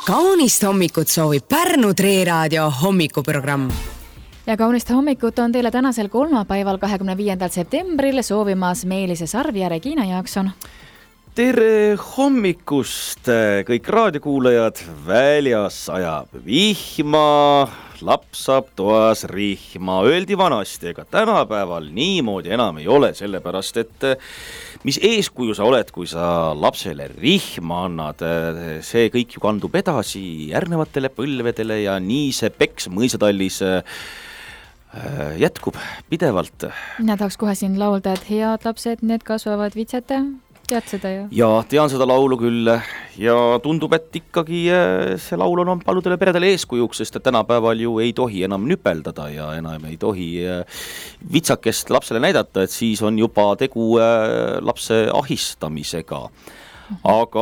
Kaunist hommikut soovib Pärnu Treeraadio hommikuprogramm. Ja kaunist hommikut on teile tänasel kolmapäeval 25. septembril soovimas Meelise Sarv ja Regina Jaakson. Tere hommikust, kõik raadiokuulajad, väljas ajab vihma, laps saab toas rihma. Öeldi vanasti, ega tänapäeval niimoodi enam ei ole, sellepärast et mis eeskuju sa oled, kui sa lapsele rihma annad, see kõik ju kandub edasi järgnevatele põlvedele ja nii see peks mõisatallis jätkub pidevalt. Mina tahaks kohe siin laulda, et head lapsed, need kasvavad vitsete. Tead seda ju? Ja tean seda laulu küll ja tundub, et ikkagi see laul on paljudele peredele eeskujuks, sest et tänapäeval ju ei tohi enam nüpeldada ja enam ei tohi vitsakest lapsele näidata, et siis on juba tegu lapse ahistamisega. Aga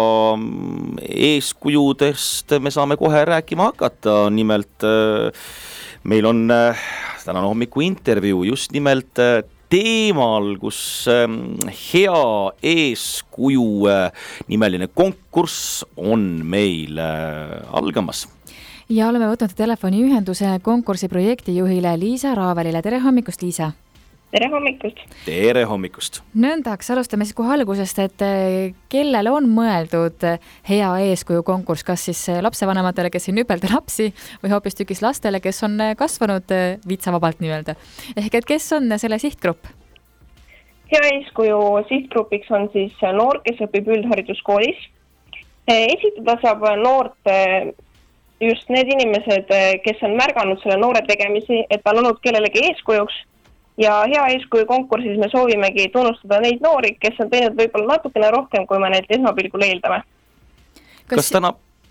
eeskujudest me saame kohe rääkima hakata, nimelt meil on tänane hommiku intervjuu just nimelt teemal, kus hea eeskuju nimeline konkurss on meil algamas. Ja oleme võtnud telefoniühenduse konkursi projektijuhile Liisa Raavelile. Tere hommikust, Liisa! Tere hommikust! Tere hommikust! Nõndaks, alustame siis kohe algusest, et kellele on mõeldud hea eeskuju konkurss, kas siis lapsevanematele, kes ei nüpelda lapsi või hoopis tükis lastele, kes on kasvanud vitsavabalt nii-öelda. Ehk et kes on selle sihtgrupp? Hea eeskuju sihtgrupiks on siis noor, kes õpib üldhariduskoolis. Esitada saab noort just need inimesed, kes on märganud selle noore tegemisi, et on olnud kellelegi eeskujuks. Ja hea eeskuju konkursis me soovimegi tunnustada neid noori, kes on teinud võib-olla natukene rohkem, kui me neid esmapilgul eeldame. Kas täna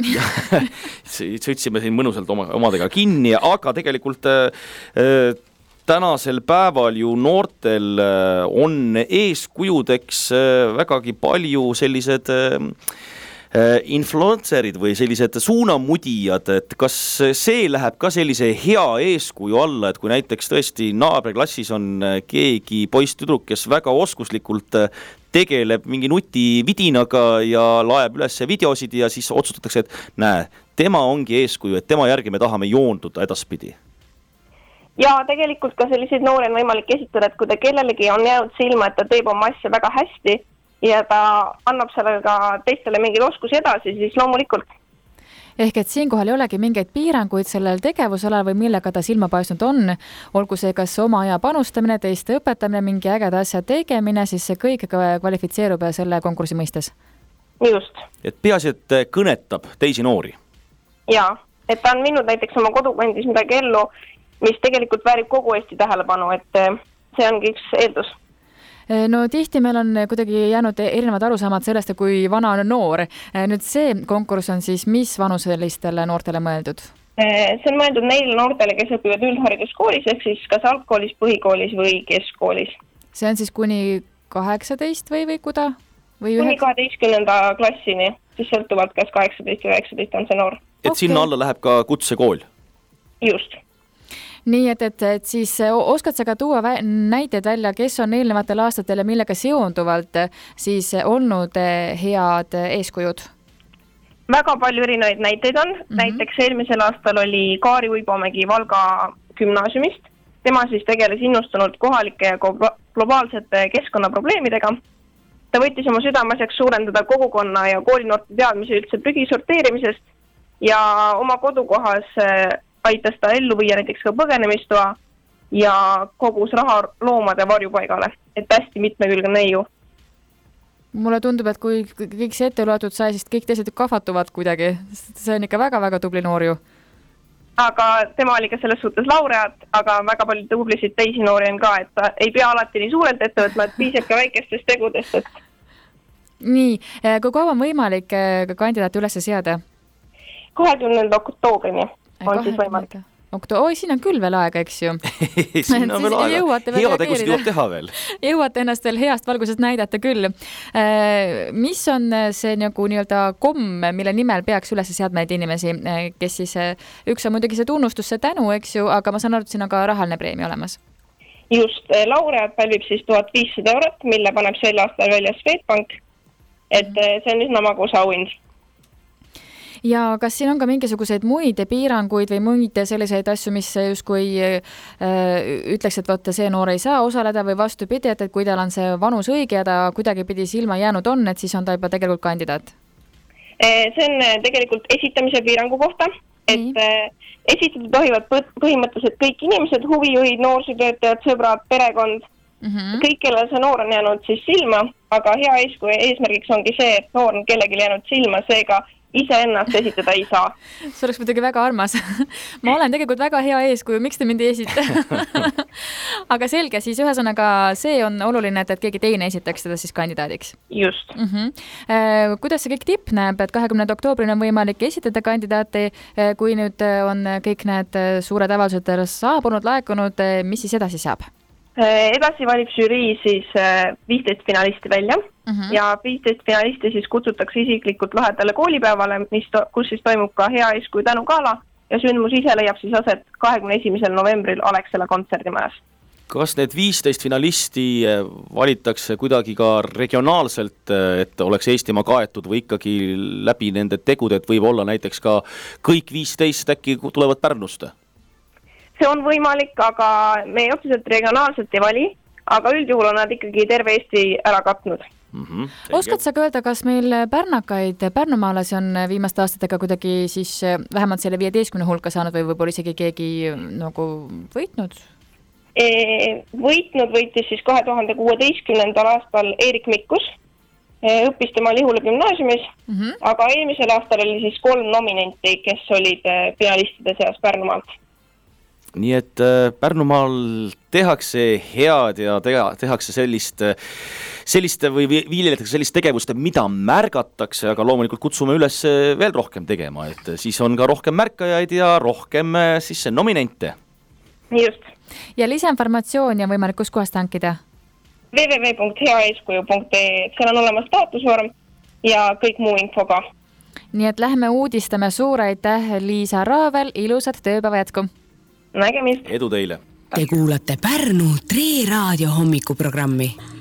sõitsime siin mõnusalt omadega kinni, aga tegelikult tänasel päeval ju noortel on eeskujudeks vägagi palju sellised influencerid või sellised suunamudijad, et kas see läheb ka sellise hea eeskuju alla, et kui näiteks tõesti naaberklassis on keegi poiss-tüdruk, kes väga oskuslikult tegeleb mingi nutividinaga ja laeb üles videosid ja siis otsustatakse, et näe, tema ongi eeskuju, et tema järgi me tahame joonduda edaspidi. Ja tegelikult ka selliseid noori on võimalik esitada, et kui ta kellelegi on jäänud silma, et ta teeb oma asja väga hästi ja ta annab sellega teistele mingeid oskusi edasi, siis loomulikult. Ehk et siinkohal ei olegi mingeid piiranguid sellel tegevusele või millega ta silma paistnud on, olgu see kas oma aja panustamine, teiste õpetamine, mingi ägeda asja tegemine, siis see kõik kvalifitseerub selle konkursi mõistes. Just. Et peaasi, et kõnetab teisi noori. Ja, et ta on minnud näiteks oma kodukandis midagi ellu, mis tegelikult väärib kogu Eesti tähelepanu, et see ongi üks eeldus. No tihti meil on kuidagi jäänud erinevad arusaamad sellest, kui vana on noor. Nüüd see konkurss on siis mis vanuselistele noortele mõeldud? See on mõeldud neile noortele, kes õpivad üldhariduskoolis, ehk siis kas algkoolis, põhikoolis või keskkoolis. See on siis kuni 18 või kuda? Kuni 12. klassini, siis sõltuvalt kas 18 või 19 on see noor. Et sinna alla läheb ka kutsekool? Just. Nii, et siis oskad sa ka tuua näiteid välja, kes on eelnevatel aastatel ja millega seonduvalt siis olnud head eeskujud? Väga palju erinevaid näiteid on. Näiteks eelmisel aastal oli Kaari Uibomägi Valga gümnaasiumist. Tema siis tegeles innustunult kohalike ja globaalsete keskkonnaprobleemidega. Ta võttis oma südamaseks suurendada kogukonna ja koolinoorte teadmisi üldse prügi sorteerimisest ja oma kodukohas aitas ta ellu viia näiteks ka põgenemistoa ja kogus raha loomade varjupaigale, et hästi mitmekülgne neiu. Mulle tundub, et kui kõik see ette loetud sai, siis kõik teised kahvatuvad kuidagi. See on ikka väga-väga tubli noor ju. Aga tema oli ka selles suhtes laureaat, aga väga palju tublisid teisi noori on ka, et ta ei pea alati nii suurelt ette võtma, et piisab ka väikestest tegudest. Et... Nii, kui kaua on võimalik kandidaati üles seada? 20. oktoobrini. On siis võimalik. Siin on küll veel aega, eks ju. Siin on veel aega. Hea tegusid jõuab teha veel. Jõuate ennast veel heast valgusest näidata küll. Mis on see nagu nii-öelda komm, mille nimel peaks üles seadma neid inimesi, kes siis üks on muidugi see tunnustus, see tänu, eks ju, aga ma saan aru, et siin on ka rahaline preemia olemas. Just, laureaat pälvib siis 1500 €, mille paneb sel aastal välja Swedbank, et see on üsna magus auhind. ja kas siin on ka mingisuguseid muid piiranguid või muid selliseid asju, mis justkui ütleks, et vot see noor ei saa osaleda või vastupidi, et kui tal on see vanus õige ja ta kuidagipidi silma jäänud on, et siis on ta juba tegelikult kandidaat? See on tegelikult esitamise piirangu kohta, et esitada tohivad põhimõtteliselt kõik inimesed, huvijuhid, noorsootöötajad, sõbrad, perekond, kõik, kellel see noor on jäänud siis silma, aga hea eeskuju eesmärgiks ongi see, et noor on kellelgi jäänud silma, seega iseennast esitada ei saa. See oleks muidugi väga armas. Ma olen tegelikult väga hea eeskuju, miks te mind ei esita? Aga selge, siis ühesõnaga see on oluline, et keegi teine esitaks seda siis kandidaadiks. Just. Kuidas see kõik tipneb, et 20. oktoobril on võimalik esitada kandidaati, kui nüüd on kõik need suured avaldused saabunud, laekunud, mis siis edasi saab? Edasi valib žürii siis 15 finalisti välja ja 15 finalisti siis kutsutakse isiklikult lahedale koolipäevale, kus siis toimub ka hea eeskuju tänugala ja sündmus ise leiab siis aset 21. novembril Alexela kontserdimajas. Kas need 15 finalisti valitakse kuidagi ka regionaalselt, et oleks Eestimaa kaetud või ikkagi läbi nende tegude, et võib olla näiteks ka kõik 15 äkki tulevad Pärnust? See on võimalik, aga me otseselt regionaalselt ei vali, aga üldjuhul on nad ikkagi terve Eesti ära katnud. Oskad sa öelda, kas meil pärnakaid, pärnumaalasi on viimaste aastatega kuidagi siis vähemalt selle 15 hulka saanud või võib-olla isegi keegi nagu võitnud? Võitnud võitis siis 2016. aastal Eerik Mikkus, õppis tema Lihula gümnaasiumis, aga eelmisel aastal oli siis 3 nominenti, kes olid finalistide seas Pärnumaalt. Nii et Pärnumaal tehakse head ja tehakse sellist või viljeletakse sellist tegevust, mida märgatakse, aga loomulikult kutsume üles veel rohkem tegema, et siis on ka rohkem märkajaid ja rohkem siis nominente. Just. Ja lisainformatsiooni on võimalik kus kohast hankida? www.heaeeskuju.ee, seal on olemas taotlusvorm ja kõik muu info ka. Nii et lähme uudistame, suur aitäh, Liisa Raavel, ilusat tööpäeva jätku! Nägemist! Edu teile! Te kuulate Pärnu Tre Raadio hommikuprogrammi.